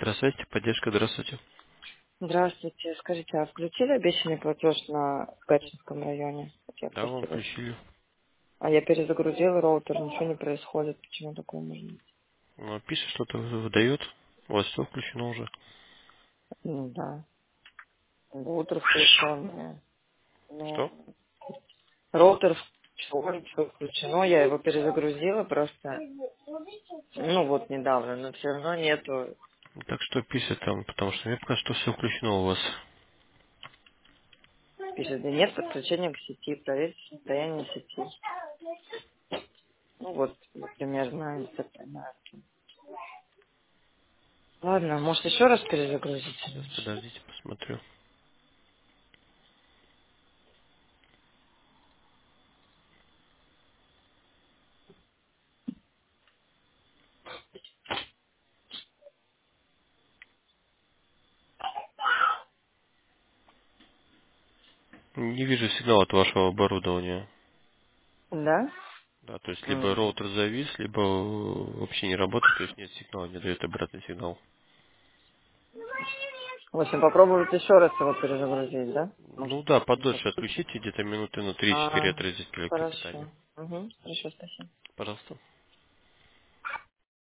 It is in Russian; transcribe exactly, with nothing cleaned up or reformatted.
Здравствуйте, поддержка, здравствуйте. Здравствуйте. Скажите, а включили обещанный платеж на Гатчинском районе? Вот я Да, вам просила. включили. А я перезагрузила роутер, ничего не происходит. Почему такое может быть? Ну, пишет, что-то выдает. У вас все включено уже. Ну да. Роутер включен. Что? Ну, роутер включен, все включено. Я его перезагрузила просто. Ну вот недавно, но все равно нету. Так что пишет там, потому что мне пока что все включено у вас. Пишет, да нет подключения к сети, проверьте состояние сети. Ну вот, вот примерно это понятно. Ладно, может еще раз перезагрузить Сейчас, лучше? подождите, посмотрю. Не вижу сигнала от вашего оборудования. Да? Да, то есть либо М. роутер завис, либо э, вообще не работает, то есть нет сигнала, не дает обратный сигнал. В общем, попробовать еще раз его перезагрузить, да? Может, Ну да, подольше запустить? отключите, где-то минуты на три-четыре А, от розетки электропитания. хорошо. Угу. Хорошо, спасибо. Пожалуйста.